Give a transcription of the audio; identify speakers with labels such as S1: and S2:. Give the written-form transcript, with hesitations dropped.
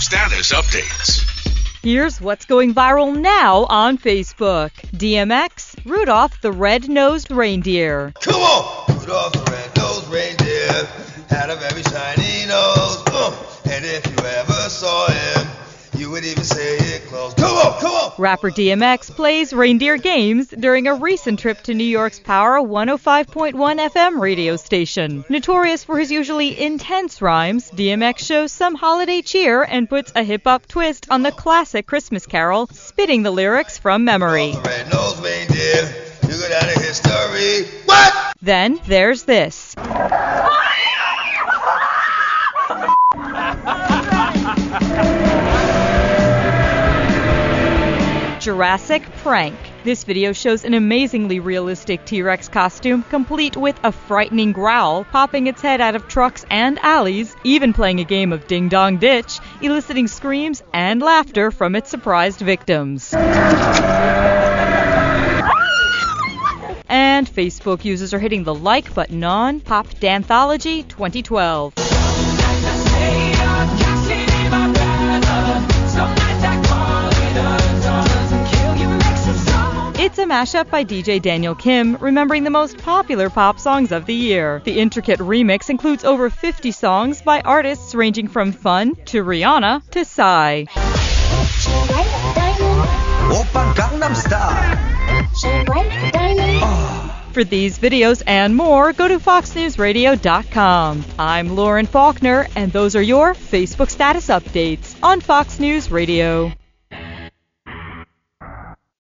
S1: status updates.
S2: Here's what's going viral now on Facebook. DMX, Rudolph the Red-Nosed Reindeer.
S3: Come on! Rudolph the Red-Nosed Reindeer had a very shiny nose. And if you ever saw him, you would even say it close. Come on, come on!
S2: Rapper DMX plays reindeer games during a recent trip to New York's Power 105.1 FM radio station. Notorious for his usually intense rhymes, DMX shows some holiday cheer and puts a hip-hop twist on the classic Christmas carol, spitting the lyrics from memory.
S3: The red-nosed reindeer, you go down in history. What?
S2: Then there's this. Jurassic Prank. This video shows an amazingly realistic T-Rex costume, complete with a frightening growl, popping its head out of trucks and alleys, even playing a game of Ding Dong Ditch, eliciting screams and laughter from its surprised victims. And Facebook users are hitting the like button on Pop Danthology 2012. It's a mashup by DJ Daniel Kim, remembering the most popular pop songs of the year. The intricate remix includes over 50 songs by artists ranging from Fun to Rihanna to Psy. For these videos and more, go to foxnewsradio.com. I'm Lauren Faulkner, and those are your Facebook status updates on Fox News Radio.